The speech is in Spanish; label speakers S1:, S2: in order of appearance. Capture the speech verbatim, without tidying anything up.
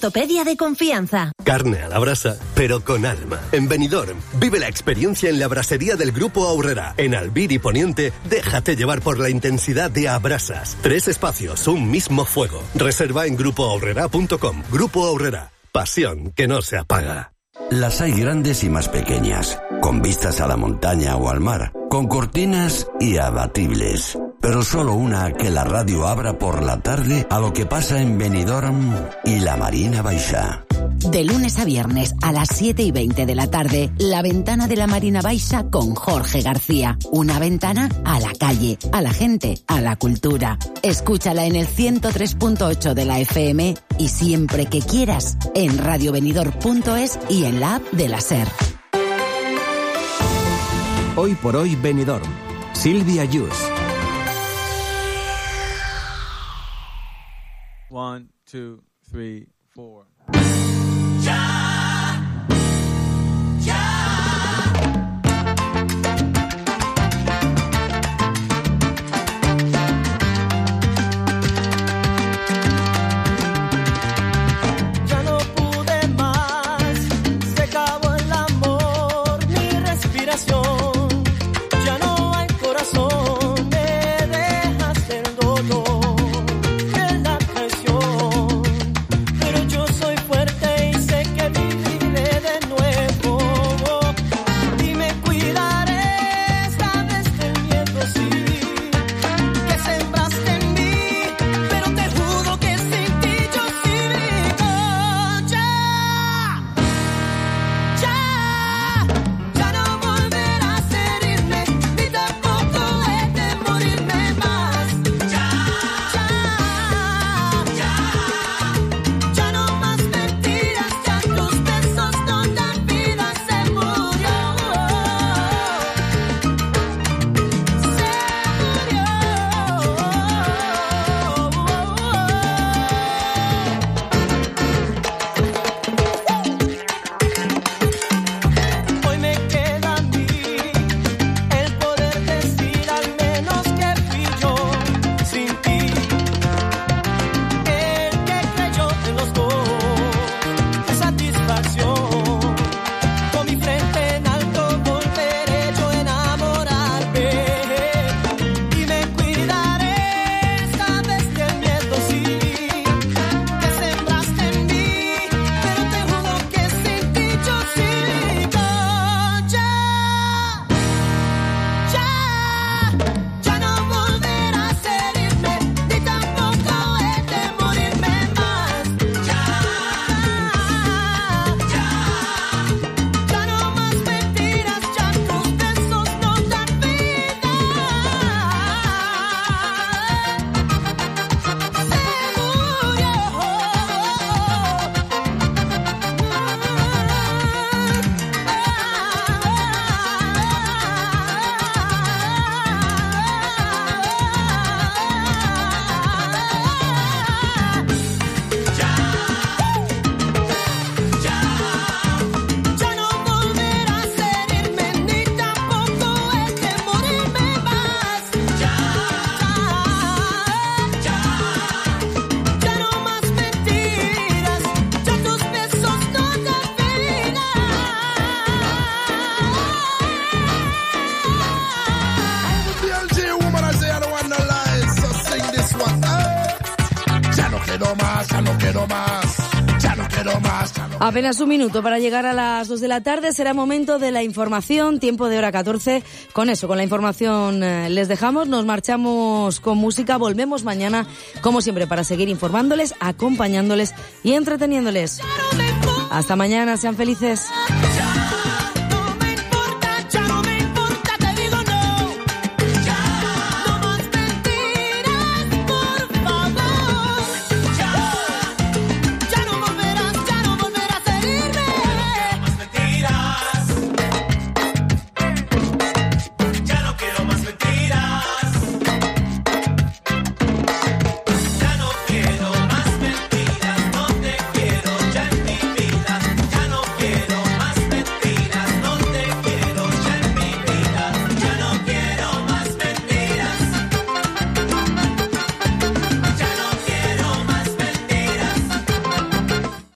S1: ortopedia de confianza.
S2: Carne a la brasa, pero con alma. En Benidorm, vive la experiencia en la brasería del Grupo Aurrera. En Albir y Poniente, déjate llevar por la intensidad de Abrasas. Tres espacios, un mismo fuego. Reserva en grupo aurrera punto com. Grupo Aurrera. Pasión que no se apaga.
S3: Las hay grandes y más pequeñas, con vistas a la montaña o al mar, con cortinas y abatibles. Pero solo una que la radio abra por la tarde a lo que pasa en Benidorm y la Marina Baixa.
S4: De lunes a viernes a las siete y veinte de la tarde, La Ventana de la Marina Baixa con Jorge García. Una ventana a la calle, a la gente, a la cultura. Escúchala en el ciento tres punto ocho de la F M y siempre que quieras en radio benidorm punto es y en la app de la SER.
S5: Hoy por hoy Benidorm. Silvia Yus.
S6: One, two, three, four.
S7: Apenas un minuto para llegar a las dos de la tarde. Será momento de la información, tiempo de hora catorce. Con eso, con la información eh, les dejamos. Nos marchamos con música. Volvemos mañana, como siempre, para seguir informándoles, acompañándoles y entreteniéndoles. Hasta mañana, sean felices.